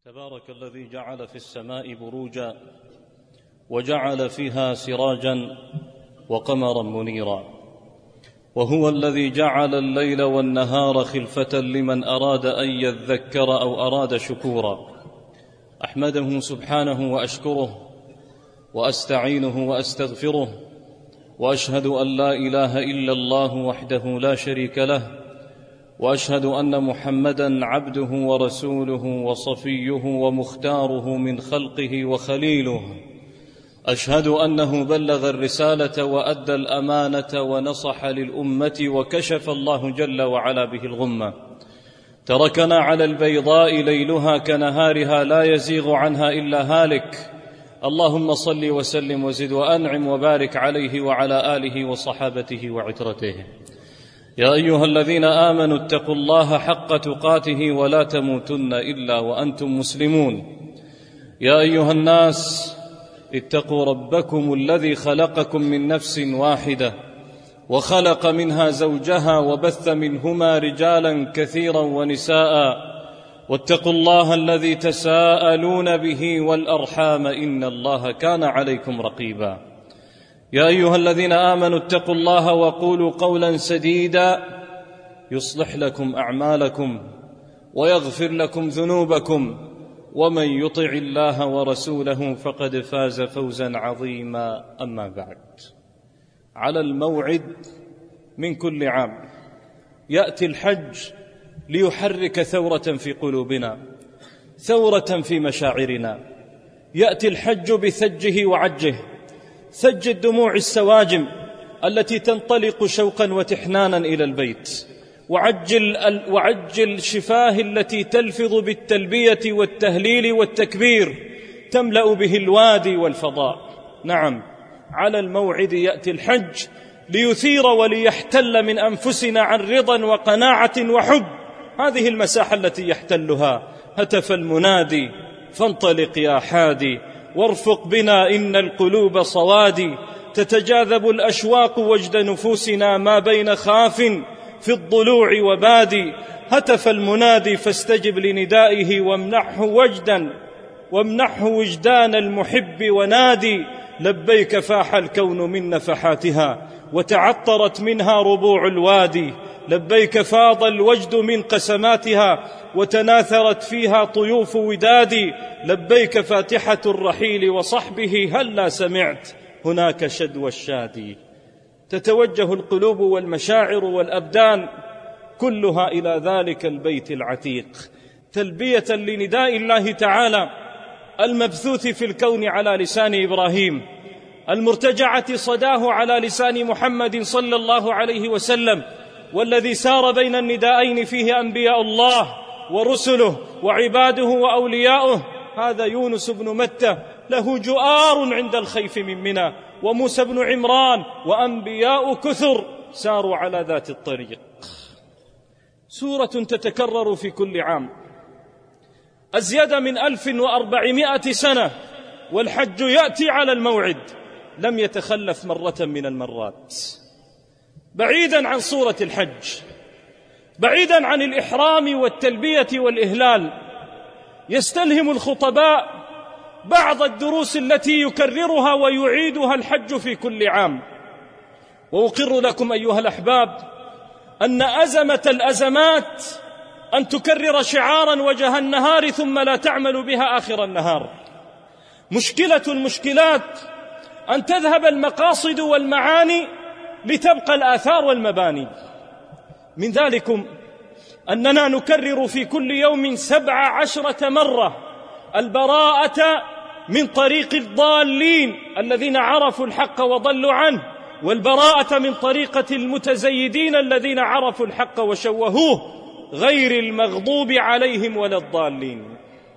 تبارك الذي جعل في السماء بروجا وجعل فيها سراجا وقمرا منيرا، وهو الذي جعل الليل والنهار خلفة لمن أراد أن يذكر أو أراد شكورا. أحمده سبحانه وأشكره وأستعينه وأستغفره، وأشهد أن لا إله إلا الله وحده لا شريك له، وأشهد أن محمدًا عبده ورسوله وصفيه ومختاره من خلقه وخليله. أشهد أنه بلغ الرسالة وأدى الأمانة ونصح للأمة وكشف الله جل وعلا به الغمة. تركنا على البيضاء ليلها كنهارها لا يزيغ عنها إلا هالك. اللهم صل وسلم وزد وأنعم وبارك عليه وعلى آله وصحابته وعترته. يا أيها الذين آمنوا اتقوا الله حق تقاته ولا تموتن إلا وأنتم مسلمون. يا أيها الناس اتقوا ربكم الذي خلقكم من نفس واحدة وخلق منها زوجها وبث منهما رجالا كثيرا ونساء، واتقوا الله الذي تساءلون به والأرحام إن الله كان عليكم رقيبا. يا أيها الذين آمنوا اتقوا الله وقولوا قولا سديدا يصلح لكم أعمالكم ويغفر لكم ذنوبكم، ومن يطع الله ورسوله فقد فاز فوزا عظيما. أما بعد، على الموعد من كل عام يأتي الحج ليحرك ثورة في قلوبنا، ثورة في مشاعرنا. يأتي الحج بثجه وعجه، ثج الدموع السواجم التي تنطلق شوقا وتحنانا إلى البيت، وعجل شفاه التي تلفظ بالتلبية والتهليل والتكبير، تملأ به الوادي والفضاء. نعم، على الموعد يأتي الحج ليثير وليحتل من أنفسنا عن رضا وقناعة وحب هذه المساحة التي يحتلها هتف المنادي: فانطلق يا حادي وارفق بنا إن القلوب صوادي، تتجاذب الأشواق وجد نفوسنا ما بين خاف في الضلوع وبادي. هتف المنادي فاستجب لندائه وامنحه وجدان المحب ونادي. لبيك فاح الكون من نفحاتها وتعطرت منها ربوع الوادي، لبيك فاض الوجد من قسماتها وتناثرت فيها طيوف ودادي، لبيك فاتحة الرحيل وصحبه هلا سمعت هناك شدوى الشادي. تتوجه القلوب والمشاعر والأبدان كلها إلى ذلك البيت العتيق، تلبية لنداء الله تعالى المبثوث في الكون على لسان إبراهيم، المرتجعة صداه على لسان محمد صلى الله عليه وسلم، والذي سار بين النداءين فيه أنبياء الله ورسله وعباده وأولياؤه. هذا يونس بن متى له جؤار عند الخيف من منى، وموسى بن عمران، وأنبياء كثر ساروا على ذات الطريق. سورة تتكرر في كل عام أزيد من 1400 سنة، والحج يأتي على الموعد، لم يتخلف مرة من المرات. بعيدا عن صورة الحج، بعيدا عن الإحرام والتلبية والإهلال، يستلهم الخطباء بعض الدروس التي يكررها ويعيدها الحج في كل عام. وأقر لكم أيها الأحباب أن أزمة الأزمات أن تكرر شعارا وجه النهار ثم لا تعمل بها آخر النهار. مشكلة المشكلات أن تذهب المقاصد والمعاني لتبقى الآثار والمباني. من ذلكم أننا نكرر في كل يوم 17 مرة البراءة من طريق الضالين الذين عرفوا الحق وضلوا عنه، والبراءة من طريقة المتزيدين الذين عرفوا الحق وشوهوه، غير المغضوب عليهم ولا الضالين.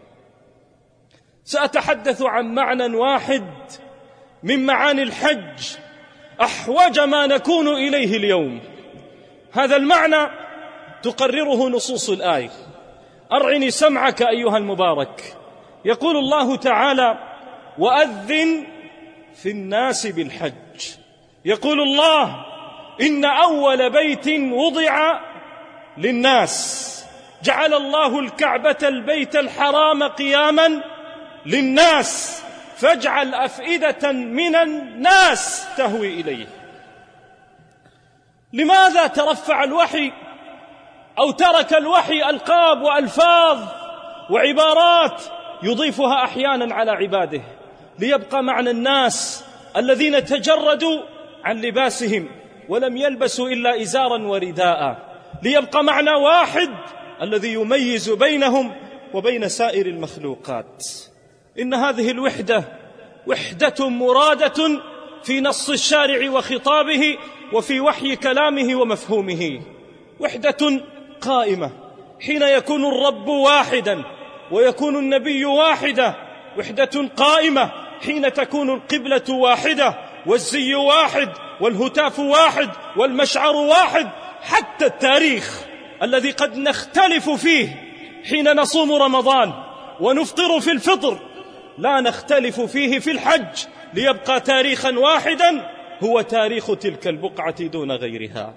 سأتحدث عن معنى واحد من معاني الحج أحوج ما نكون إليه اليوم. هذا المعنى تقرره نصوص الآية. أرعني سمعك أيها المبارك. يقول الله تعالى: وأذن في الناس بالحج. يقول الله: إن أول بيت وضع للناس جعل الله الكعبة البيت الحرام قياما للناس، فاجعل أفئدة من الناس تهوي إليه. لماذا ترفع الوحي أو ترك الوحي ألقاب وألفاظ وعبارات يضيفها أحيانا على عباده؟ ليبقى معنى الناس الذين تجردوا عن لباسهم ولم يلبسوا إلا إزارا ورداء، ليبقى معنى واحد الذي يميز بينهم وبين سائر المخلوقات. إن هذه الوحدة وحدة مرادة في نص الشارع وخطابه وفي وحي كلامه ومفهومه، وحدة قائمة حين يكون الرب واحدا ويكون النبي واحدا، وحدة قائمة حين تكون القبلة واحدة والزي واحد والهتاف واحد والمشعر واحد. حتى التاريخ الذي قد نختلف فيه حين نصوم رمضان ونفطر في الفطر لا نختلف فيه في الحج، ليبقى تاريخا واحدا هو تاريخ تلك البقعة دون غيرها.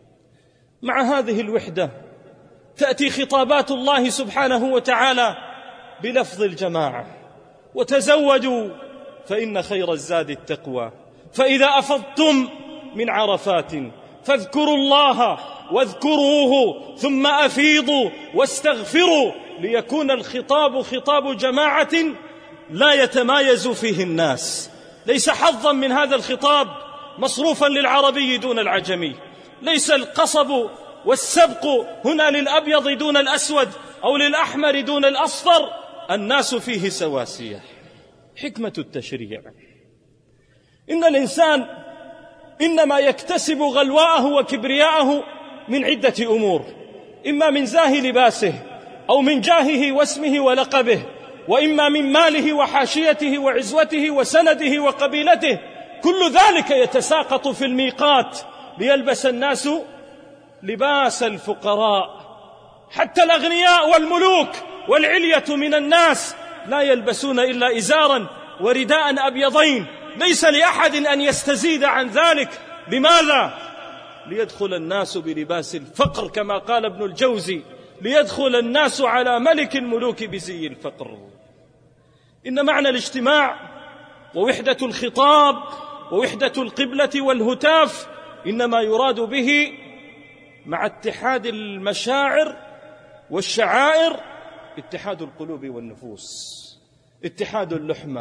مع هذه الوحدة تأتي خطابات الله سبحانه وتعالى بلفظ الجماعة: وتزودوا فإن خير الزاد التقوى، فإذا أفضتم من عرفات فاذكروا الله واذكروه ثم أفيضوا واستغفروا، ليكون الخطاب خطاب جماعة لا يتمايز فيه الناس. ليس حظا من هذا الخطاب مصروفا للعربي دون العجمي، ليس القصب والسبق هنا للأبيض دون الأسود أو للأحمر دون الأصفر، الناس فيه سواسية. حكمة التشريع: إن الإنسان إنما يكتسب غلواءه وكبرياءه من عدة أمور: إما من زاه لباسه، أو من جاهه واسمه ولقبه، وإما من ماله وحاشيته وعزوته وسنده وقبيلته. كل ذلك يتساقط في الميقات ليلبس الناس لباس الفقراء. حتى الأغنياء والملوك والعلية من الناس لا يلبسون إلا إزارا ورداء أبيضين، ليس لأحد أن يستزيد عن ذلك. لماذا؟ ليدخل الناس بلباس الفقر، كما قال ابن الجوزي: ليدخل الناس على ملك الملوك بزي الفقر. إن معنى الاجتماع ووحدة الخطاب ووحدة القبلة والهتاف إنما يراد به مع اتحاد المشاعر والشعائر اتحاد القلوب والنفوس، اتحاد اللحمة.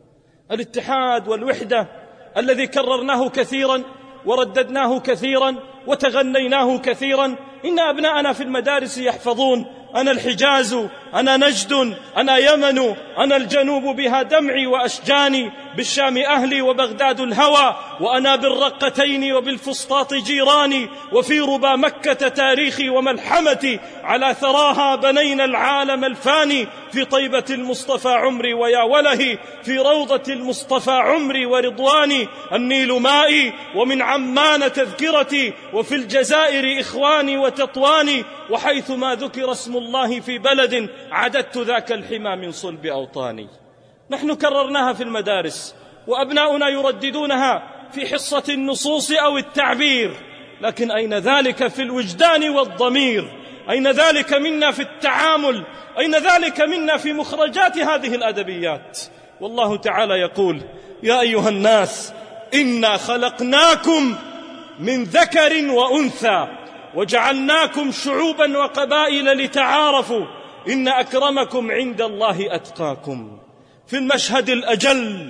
الاتحاد والوحدة الذي كررناه كثيرا ورددناه كثيرا وتغنيناه كثيرا. إن أبناءنا في المدارس يحفظون: أنا الحجاز، أنا نجد، أنا يمن، أنا الجنوب بها دمعي وأشجاني، بالشام أهلي وبغداد الهوى، وأنا بالرقتين وبالفسطاط جيراني، وفي ربا مكة تاريخي وملحمتي، على ثراها بنينا العالم الفاني، في طيبة المصطفى عمري ويا وله، في روضة المصطفى عمري ورضواني، النيل مائي ومن عمان تذكرتي، وفي الجزائر إخواني وتطواني، وحيث ما ذكر اسم الله في بلد عددت ذاك الحمى من صلب أوطاني. نحن كررناها في المدارس وأبناؤنا يرددونها في حصة النصوص أو التعبير، لكن أين ذلك في الوجدان والضمير؟ أين ذلك منا في التعامل؟ أين ذلك منا في مخرجات هذه الأدبيات؟ والله تعالى يقول: يا أيها الناس إنا خلقناكم من ذكر وأنثى وجعلناكم شعوبا وقبائل لتعارفوا إن أكرمكم عند الله أتقاكم. في المشهد الأجل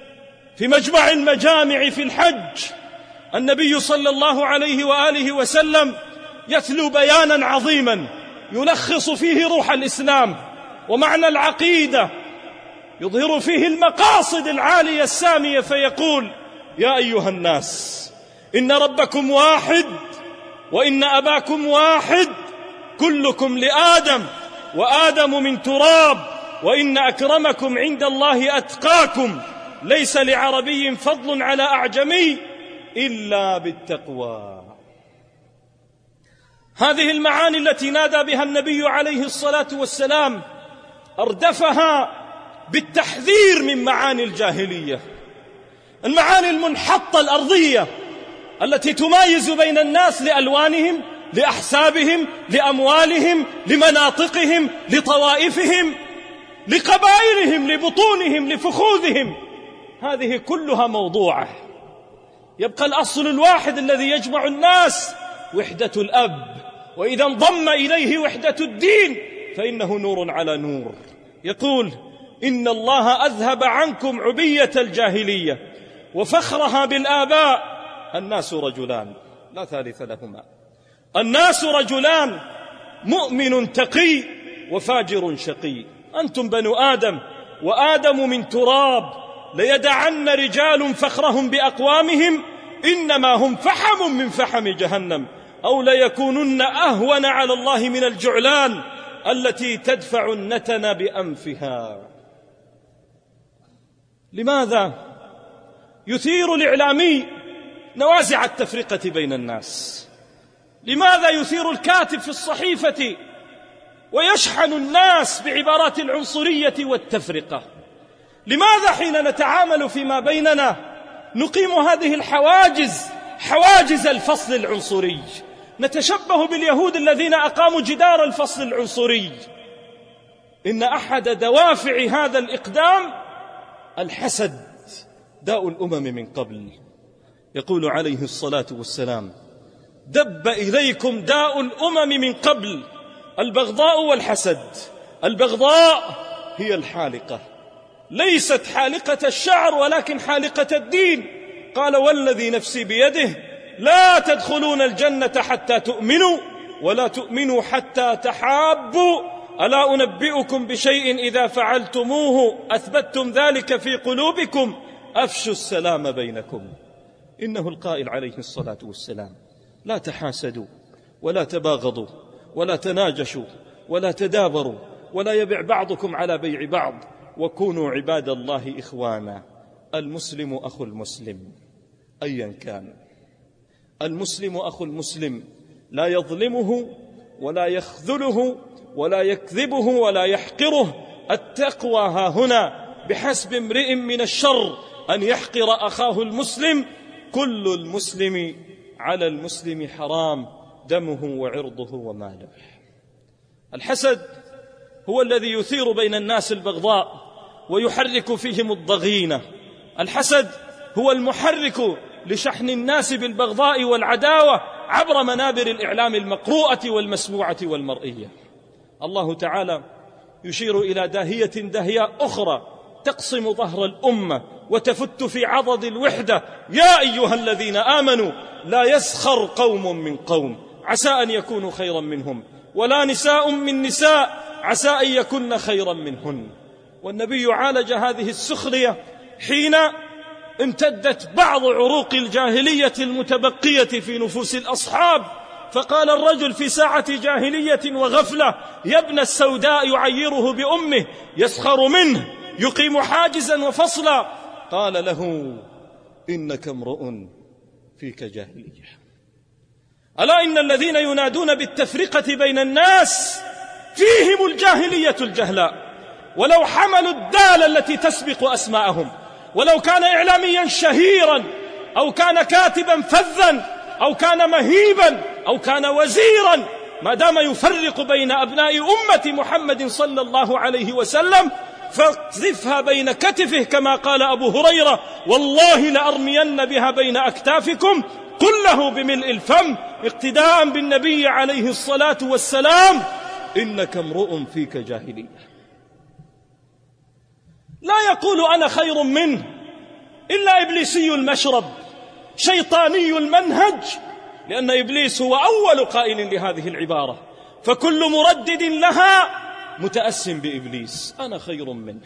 في مجمع المجامع في الحج النبي صلى الله عليه وآله وسلم يتلو بيانا عظيما يلخص فيه روح الإسلام ومعنى العقيدة، يظهر فيه المقاصد العالية السامية، فيقول: يا أيها الناس إن ربكم واحد وإن أباكم واحد، كلكم لآدم وآدم من تراب، وإن أكرمكم عند الله أتقاكم، ليس لعربي فضل على أعجمي إلا بالتقوى. هذه المعاني التي نادى بها النبي عليه الصلاة والسلام أردفها بالتحذير من معاني الجاهلية، المعاني المنحطة الأرضية التي تمايز بين الناس لألوانهم لأحسابهم، لأموالهم، لمناطقهم، لطوائفهم، لقبائلهم، لبطونهم، لفخوذهم. هذه كلها موضوعة. يبقى الأصل الواحد الذي يجمع الناس وحدة الأب، وإذا انضم إليه وحدة الدين فإنه نور على نور. يقول: إن الله أذهب عنكم عبية الجاهلية وفخرها بالآباء. الناس رجلان لا ثالث لهما. الناس رجلان، مؤمن تقي وفاجر شقي. أنتم بنو آدم وآدم من تراب، ليدعن رجال فخرهم بأقوامهم إنما هم فحم من فحم جهنم، أو ليكونن أهون على الله من الجعلان التي تدفع النتن بأنفها. لماذا يثير الإعلامي نوازع التفرقة بين الناس؟ لماذا يثير الكاتب في الصحيفة ويشحن الناس بعبارات العنصرية والتفرقة؟ لماذا حين نتعامل فيما بيننا نقيم هذه الحواجز، حواجز الفصل العنصري؟ نتشبه باليهود الذين أقاموا جدار الفصل العنصري. إن أحد دوافع هذا الإقدام الحسد، داء الأمم من قبل. يقول عليه الصلاة والسلام: دب إليكم داء الأمم من قبل، البغضاء والحسد. البغضاء هي الحالقة، ليست حالقة الشعر ولكن حالقة الدين. قال: والذي نفسي بيده لا تدخلون الجنة حتى تؤمنوا ولا تؤمنوا حتى تحابوا. ألا أنبئكم بشيء إذا فعلتموه أثبتتم ذلك في قلوبكم؟ أفشوا السلام بينكم. إنه القائل عليه الصلاة والسلام: لا تحاسدوا ولا تباغضوا ولا تناجشوا ولا تدابروا ولا يبع بعضكم على بيع بعض، وكونوا عباد الله إخوانا. المسلم أخو المسلم أيا كان. المسلم أخو المسلم، لا يظلمه ولا يخذله ولا يكذبه ولا يحقره. التقوى ها هنا. بحسب امرئ من الشر أن يحقر أخاه المسلم. كل المسلم على المسلم حرام، دمه وعرضه وماله. الحسد هو الذي يثير بين الناس البغضاء ويحرك فيهم الضغينة. الحسد هو المحرك لشحن الناس بالبغضاء والعداوة عبر منابر الإعلام المقروءة والمسموعة والمرئية. الله تعالى يشير إلى داهية دهية أخرى تقصم ظهر الأمة وتفت في عضد الوحدة: يا أيها الذين آمنوا لا يسخر قوم من قوم عسى أن يكونوا خيرا منهم، ولا نساء من نساء عسى أن يكن خيرا منهن. والنبي عالج هذه السخرية حين امتدت بعض عروق الجاهلية المتبقية في نفوس الأصحاب، فقال الرجل في ساعة جاهلية وغفلة: يا ابن السوداء، يعيره بأمه، يسخر منه، يقيم حاجزا وفصلا. قال له: إنك امرؤ فيك جاهلية. ألا إن الذين ينادون بالتفرقة بين الناس فيهم الجاهلية الجهلاء، ولو حملوا الدال التي تسبق أسماءهم، ولو كان إعلاميا شهيرا أو كان كاتبا فذا أو كان مهيبا أو كان وزيرا، ما دام يفرق بين أبناء أمة محمد صلى الله عليه وسلم فاقذفها بين كتفه، كما قال أبو هريرة: والله لأرمين بها بين أكتافكم. قل له بملء الفم اقتداء بالنبي عليه الصلاة والسلام: إنك امرؤ فيك جاهلية. لا يقول أنا خير منه إلا إبليسي المشرب شيطاني المنهج، لأن إبليس هو أول قائل لهذه العبارة، فكل مردد لها متأسم بإبليس: أنا خير منه.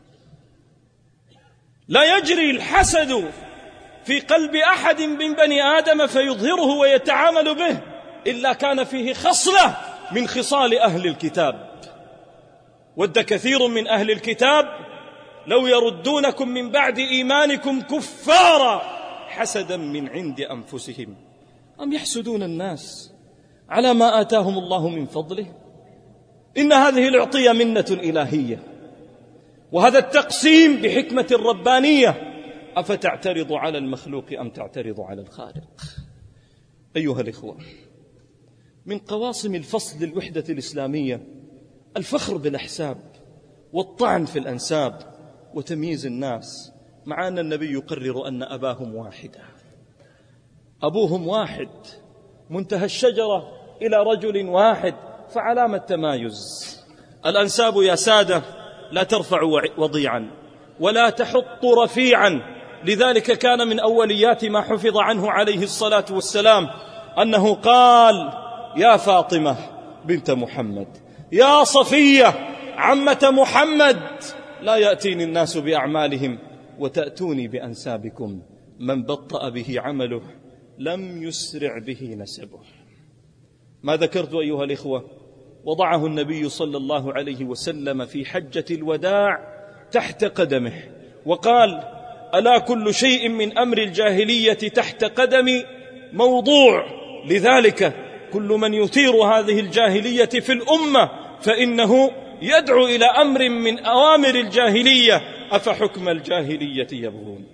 لا يجري الحسد في قلب أحد من بني آدم فيظهره ويتعامل به إلا كان فيه خصلة من خصال أهل الكتاب. ود كثير من أهل الكتاب لو يردونكم من بعد إيمانكم كفارا حسدا من عند أنفسهم. أم يحسدون الناس على ما آتاهم الله من فضله؟ إن هذه العطية منة إلهية، وهذا التقسيم بحكمة ربانية. أفتعترض على المخلوق أم تعترض على الخالق؟ أيها الإخوة، من قواصم الفصل للوحدة الإسلامية الفخر بالأحساب والطعن في الأنساب وتمييز الناس، مع أن النبي يقرر أن أباهم واحدة، أبوهم واحد، منتهى الشجرة إلى رجل واحد، فعلامة تمايز. الأنساب يا سادة لا ترفع وضيعا ولا تحط رفيعا، لذلك كان من أوليات ما حفظ عنه عليه الصلاة والسلام أنه قال: يا فاطمة بنت محمد، يا صفية عمة محمد، لا يأتيني الناس بأعمالهم وتأتوني بأنسابكم، من بطأ به عمله لم يسرع به نسبه. ما ذكرت أيها الإخوة وضعه النبي صلى الله عليه وسلم في حجة الوداع تحت قدمه، وقال: ألا كل شيء من أمر الجاهلية تحت قدمي موضوع، لذلك كل من يثير هذه الجاهلية في الأمة فإنه يدعو إلى أمر من أوامر الجاهلية، أفحكم الجاهلية يبغون.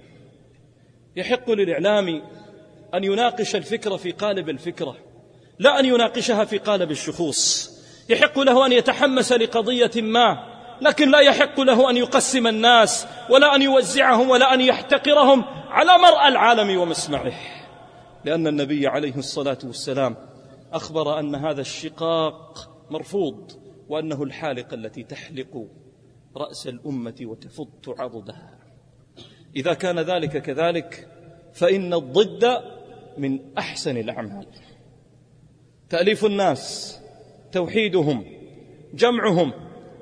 يحق للإعلام أن يناقش الفكرة في قالب الفكرة، لا أن يناقشها في قالب الشخوص. يحق له أن يتحمس لقضية ما، لكن لا يحق له أن يقسم الناس ولا أن يوزعهم ولا أن يحتقرهم على مرأى العالم ومسمعه، لأن النبي عليه الصلاة والسلام أخبر أن هذا الشقاق مرفوض، وأنه الحالقة التي تحلق رأس الأمة وتفض عضدها. إذا كان ذلك كذلك فإن الضد من أحسن الأعمال، تأليف الناس، توحيدهم، جمعهم،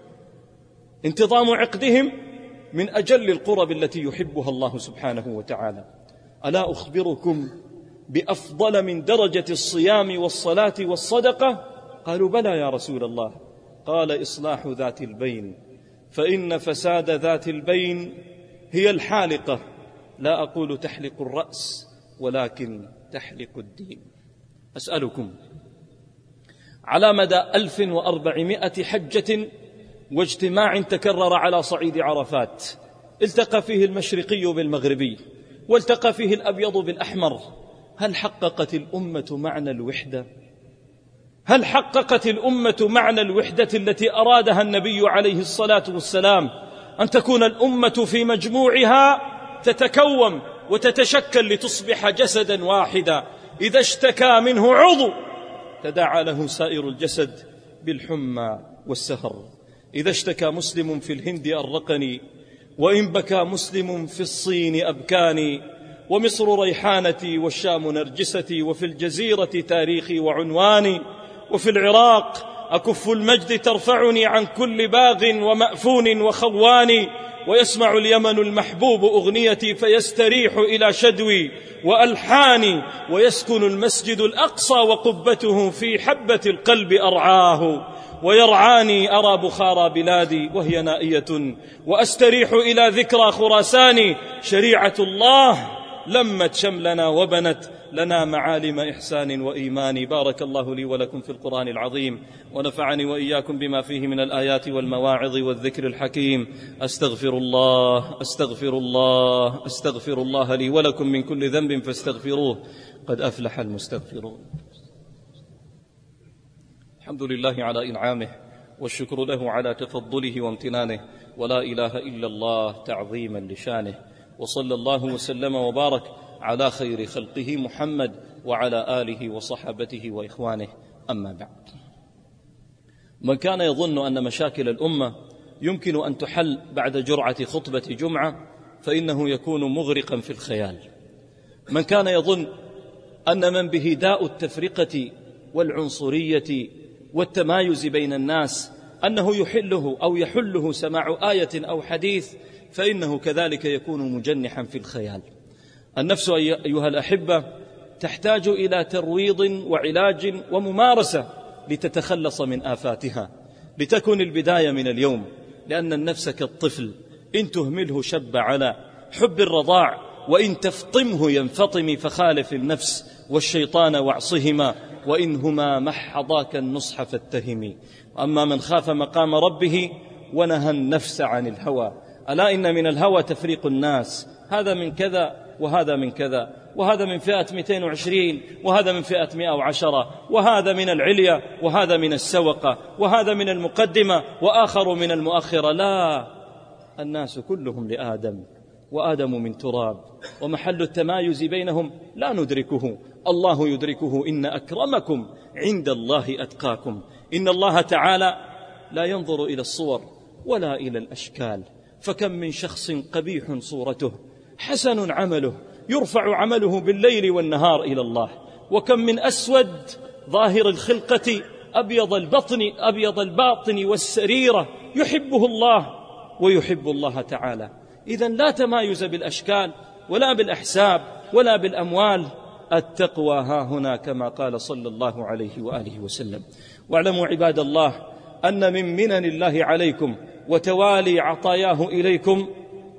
انتظام عقدهم، من أجل القرب التي يحبها الله سبحانه وتعالى. ألا أخبركم بأفضل من درجة الصيام والصلاة والصدقة؟ قالوا: بلى يا رسول الله. قال: إصلاح ذات البين، فإن فساد ذات البين هي الحالقة، لا أقول تحلق الرأس ولكن تحلق الدين. أسألكم، على مدى 1400 حجة واجتماع تكرر على صعيد عرفات، التقى فيه المشرقي بالمغربي والتقى فيه الأبيض بالأحمر، هل حققت الأمة معنى الوحدة؟ هل حققت الأمة معنى الوحدة التي أرادها النبي عليه الصلاة والسلام، أن تكون الأمة في مجموعها تتكون وتتشكل لتصبح جسدا واحدا، إذا اشتكى منه عضو تداعى له سائر الجسد بالحمى والسهر. إذا اشتكى مسلم في الهند أرقني، وإن بكى مسلم في الصين أبكاني، ومصر ريحانتي والشام نرجستي، وفي الجزيرة تاريخي وعنواني، وفي العراق أكف المجد ترفعني عن كل باغ ومأفون وخواني، ويسمع اليمن المحبوب أغنيتي فيستريح إلى شدوي وألحاني، ويسكن المسجد الأقصى وقبته في حبة القلب أرعاه، ويرعاني أرى بخارى بلادي وهي نائية، وأستريح إلى ذكرى خراساني، شريعة الله لمت شملنا وبنت لنا معالم إحسان وإيمان. بارك الله لي ولكم في القرآن العظيم، ونفعني وإياكم بما فيه من الآيات والمواعظ والذكر الحكيم. أستغفر الله أستغفر الله أستغفر الله لي ولكم من كل ذنب فاستغفروه، قد أفلح المستغفرون. الحمد لله على إنعامه، والشكر له على تفضله وامتنانه، ولا إله إلا الله تعظيما لشانه، وصلى الله وسلم وبارك على خير خلقه محمد وعلى آله وصحبته وإخوانه. أما بعد، من كان يظن أن مشاكل الأمة يمكن أن تحل بعد جرعة خطبة جمعة فإنه يكون مغرقا في الخيال. من كان يظن أن من به داء التفرقة والعنصرية والتمايز بين الناس أنه يحله أو يحله سماع آية أو حديث فإنه كذلك يكون مجنحا في الخيال. النفس أيها الأحبة تحتاج إلى ترويض وعلاج وممارسة لتتخلص من آفاتها، لتكن البداية من اليوم، لأن النفس كالطفل إن تهمله شب على حب الرضاع، وإن تفطمه ينفطم، فخالف النفس والشيطان واعصهما، وإنهما محضاك النصح فاتهمي. أما من خاف مقام ربه ونهى النفس عن الهوى، ألا إن من الهوى تفريق الناس، هذا من كذا وهذا من كذا، وهذا من فئة 220، وهذا من فئة 110، وهذا من العلية، وهذا من السوقة، وهذا من المقدمة، وآخر من المؤخرة. لا، الناس كلهم لآدم، وآدم من تراب، ومحل التمايز بينهم لا ندركه، الله يدركه. إن أكرمكم عند الله أتقاكم. إن الله تعالى لا ينظر إلى الصور ولا إلى الأشكال، فكم من شخص قبيح صورته حسن عمله، يرفع عمله بالليل والنهار إلى الله، وكم من أسود ظاهر الخلقة أبيض الباطن والسريرة يحبه الله ويحب الله تعالى. إذن لا تمايز بالأشكال ولا بالأحساب ولا بالأموال، التقوى ها هنا كما قال صلى الله عليه وآله وسلم. واعلموا عباد الله أن من منن الله عليكم وتوالي عطاياه إليكم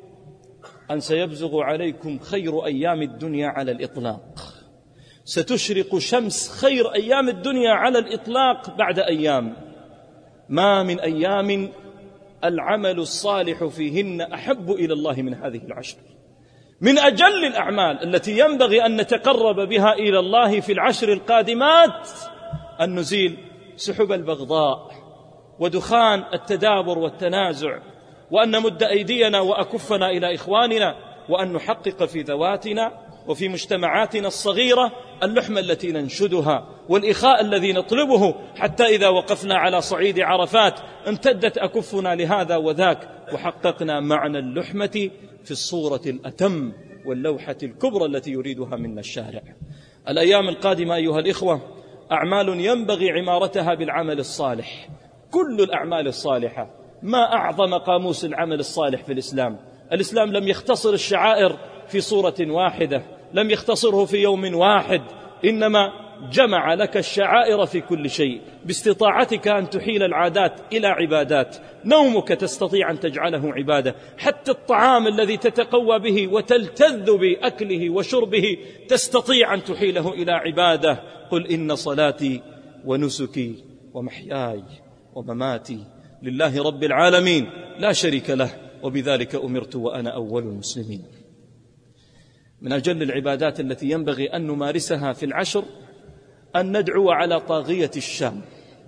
أن سيبزغ عليكم خير أيام الدنيا على الإطلاق. ستشرق شمس خير أيام الدنيا على الإطلاق بعد أيام، ما من أيام العمل الصالح فيهن أحب إلى الله من هذه العشر. من أجل الأعمال التي ينبغي أن نتقرب بها إلى الله في العشر القادمات أن نزيل سحب البغضاء ودخان التدابر والتنازع، وأن نمد أيدينا وأكفنا إلى إخواننا، وأن نحقق في ذواتنا وفي مجتمعاتنا الصغيرة اللحمة التي ننشدها والإخاء الذي نطلبه، حتى إذا وقفنا على صعيد عرفات امتدت أكفنا لهذا وذاك، وحققنا معنى اللحمة في الصورة الأتم واللوحة الكبرى التي يريدها منا الشارع. الأيام القادمة أيها الإخوة أعمال ينبغي عمارتها بالعمل الصالح، كل الأعمال الصالحة. ما أعظم قاموس العمل الصالح في الإسلام. الإسلام لم يختصر الشعائر في صورة واحدة، لم يختصره في يوم واحد، إنما جمع لك الشعائر في كل شيء، باستطاعتك أن تحيل العادات إلى عبادات. نومك تستطيع أن تجعله عبادة، حتى الطعام الذي تتقوى به وتلتذ بأكله وشربه تستطيع أن تحيله إلى عبادة. قل إن صلاتي ونسكي ومحياي ومماتي لله رب العالمين لا شريك له، وبذلك أمرت وأنا أول المسلمين. من أجل العبادات التي ينبغي أن نمارسها في العشر أن ندعو على طاغية الشام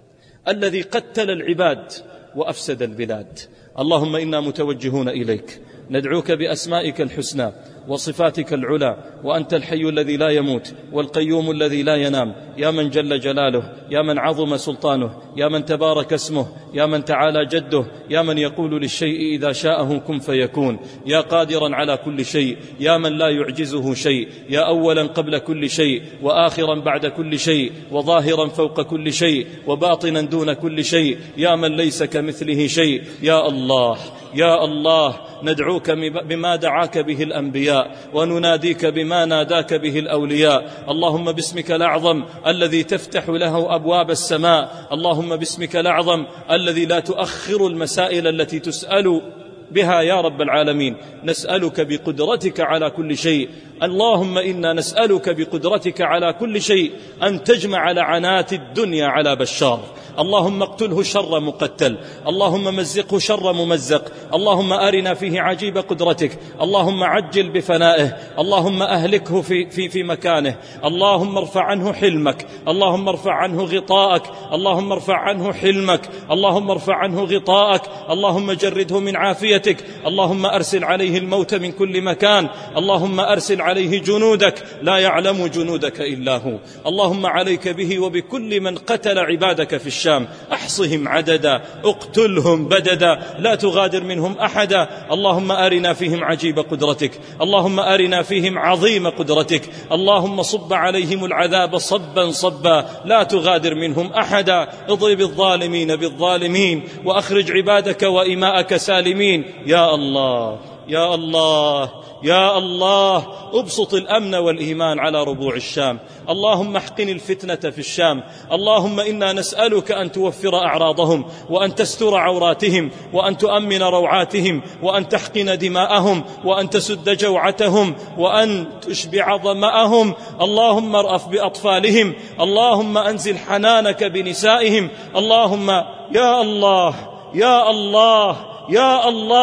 الذي قتل العباد وأفسد البلاد. اللهم إنا متوجهون إليك، ندعوك بأسمائك الحسنى وصفاتك العلى، وأنت الحي الذي لا يموت والقيوم الذي لا ينام، يا من جل جلاله، يا من عظم سلطانه، يا من تبارك اسمه، يا من تعالى جده، يا من يقول للشيء إذا شاءه كن فيكون، يا قادرا على كل شيء، يا من لا يعجزه شيء، يا أولا قبل كل شيء، وآخرا بعد كل شيء، وظاهرا فوق كل شيء، وباطنا دون كل شيء، يا من ليس كمثله شيء. يا الله يا الله، ندعوك بما دعاك به الأنبياء، ونناديك بما ناداك به الأولياء. اللهم باسمك الأعظم الذي تفتح له أبواب السماء، اللهم باسمك الأعظم الذي لا تؤخر المسائل التي تسأل بها يا رب العالمين، نسألك بقدرتك على كل شيء. اللهم إنا نسألك بقدرتك على كل شيء أن تجمع لعنات الدنيا على بشار. اللهم اقتله شر مقتل، اللهم مزقه شر ممزق، اللهم أرنا فيه عجيب قدرتك، اللهم عجل بفنائه، اللهم أهلكه في مكانه، اللهم ارفع عنه حلمك، اللهم ارفع عنه غطاءك، اللهم ارفع عنه حلمك، اللهم ارفع عنه غطاءك، اللهم جرده من عافيتك، اللهم أرسل عليه الموت من كل مكان، اللهم أرسل عليه جنودك لا يعلم جنودك إلا هو. اللهم عليك به وبكل من قتل عبادك في الشام، أحصهم عددا، اقتلهم بددا، لا تغادر منهم أحدا. اللهم أرنا فيهم عجيب قدرتك، اللهم أرنا فيهم عظيم قدرتك، اللهم صب عليهم العذاب صبا صبا، لا تغادر منهم أحدا. اضرب الظالمين بالظالمين، وأخرج عبادك وإماءك سالمين. يا الله يا الله يا الله، ابسط الأمن والإيمان على ربوع الشام، اللهم احقن الفتنة في الشام. اللهم إنا نسألك أن توفر أعراضهم، وأن تستر عوراتهم، وأن تؤمن روعاتهم، وأن تحقن دماءهم، وأن تسد جوعتهم، وأن تشبع ظمأهم. اللهم ارأف بأطفالهم، اللهم أنزل حنانك بنسائهم. اللهم يا الله يا الله يا الله،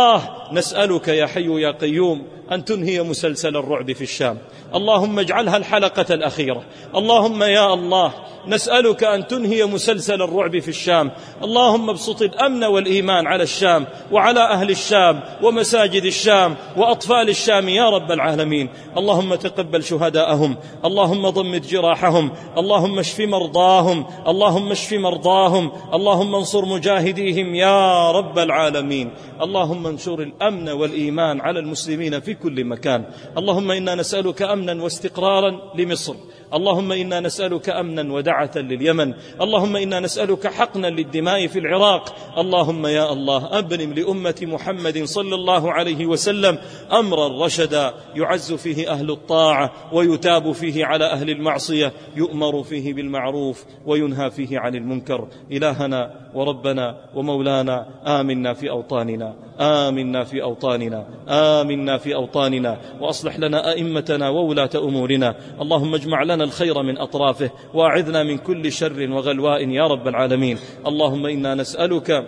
نسألك يا حي يا قيوم أن تنهي مسلسل الرعب في الشام، اللهم اجعلها الحلقة الأخيرة. اللهم يا الله نسألك أن تنهي مسلسل الرعب في الشام، اللهم ابسط الأمن والإيمان على الشام وعلى أهل الشام ومساجد الشام وأطفال الشام يا رب العالمين. اللهم تقبل شهداءهم، اللهم ضمد جراحهم، اللهم اشف مرضاهم، اللهم اشف مرضاهم، اللهم انصر مجاهديهم يا رب العالمين. اللهم انشر الأمن والإيمان على المسلمين في كل مكان. اللهم إنا نسألك أمنا واستقرارا لمصر، اللهم إنا نسألك أمنا ودعة لليمن، اللهم إنا نسألك حقنا للدماء في العراق. اللهم يا الله أبرم لأمة محمد صلى الله عليه وسلم أمرا رشدا يعز فيه أهل الطاعة ويتاب فيه على أهل المعصية، يؤمر فيه بالمعروف وينهى فيه عن المنكر. إلهنا وربنا ومولانا آمنا في أوطاننا، آمنا في أوطاننا، آمنا في أوطاننا، وأصلح لنا أئمتنا وولاة أمورنا. اللهم اجمع لنا الخير من أطرافه وأعذنا من كل شر وغلواء يا رب العالمين. اللهم إنا نسألك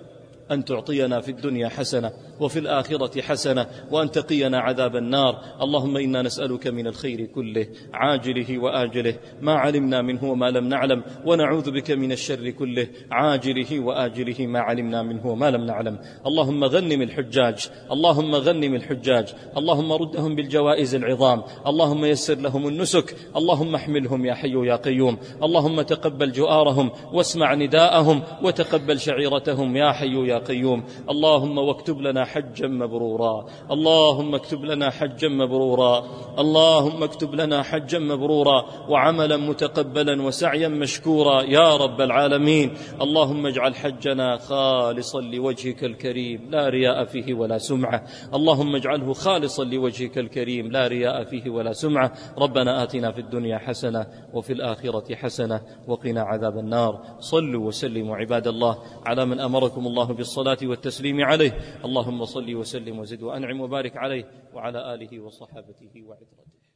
أن تعطينا في الدنيا حسنة وفي الآخرة حسنة وأن تقينا عذاب النار. اللهم إنا نسألك من الخير كله عاجله وآجله ما علمنا منه وما لم نعلم، ونعوذ بك من الشر كله عاجله وآجله ما علمنا منه وما لم نعلم. اللهم غنم الحجاج، اللهم غنم الحجاج، اللهم ردهم بالجوائز العظام، اللهم يسر لهم النسك، اللهم احملهم يا حي يا قيوم. اللهم تقبل جؤارهم واسمع نداءهم وتقبل شعيرتهم يا حي يا قيوم. اللهم واكتب لنا حجا مبرورا، اللهم اكتب لنا حجا مبرورا، اللهم اكتب لنا حجا مبرورا وعملا متقبلا وسعيا مشكورا يا رب العالمين. اللهم اجعل حجنا خالصا لوجهك الكريم لا رياء فيه ولا سمعة، اللهم اجعله خالصا لوجهك الكريم لا رياء فيه ولا سمعة. ربنا آتنا في الدنيا حسنة وفي الآخرة حسنة وقنا عذاب النار. صلوا وسلموا عباد الله على من أمركم الله بالصلاة والتسليم عليه، اللهم صل وسلم وزد وأنعم وبارك عليه وعلى آله وصحبه وعترته.